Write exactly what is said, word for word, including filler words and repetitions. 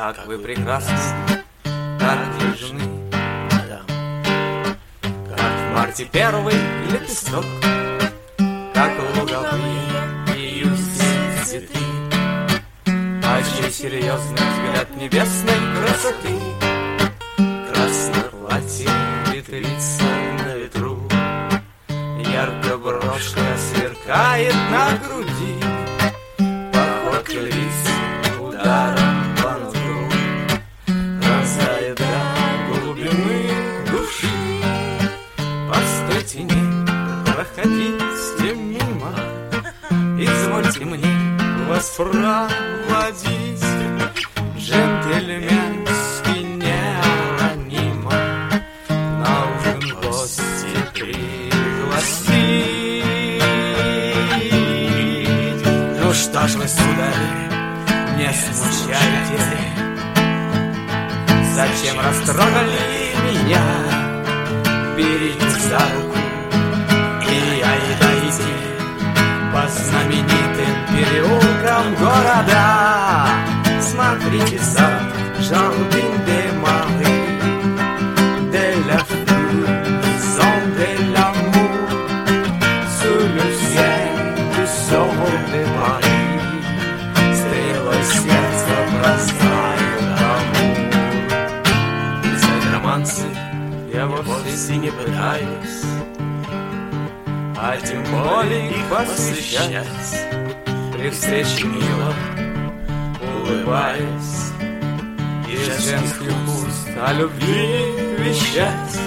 Как вы прекрасны, так нежны, как в марте первый лепесток, как луговые июльские цветы, а чей серьезный взгляд небесной красоты. Красное платье ветвится на ветру, ярко брошка сверкает на груди, походка лиц ударом по нутру пронзает до глубины души. Постойте, не проходите мимо, извольте мне вас проводить. Джентльменски неронимо на ужин гости пригласить. Ну что ж вы, сударь, не смущайте, зачем растрогали меня? Берите за руку и айдайте по знаменитым переулкам города. Смотрите сад Жардин де Мари, де ла флю, сон де l'амур, sous le ciel du sol de Paris, стрелой сердца бросает амур. Писать романсы я вовсе не пытаюсь, а тем более их посвящать. При встрече мило улыбаясь, из женских уст о любви вещать.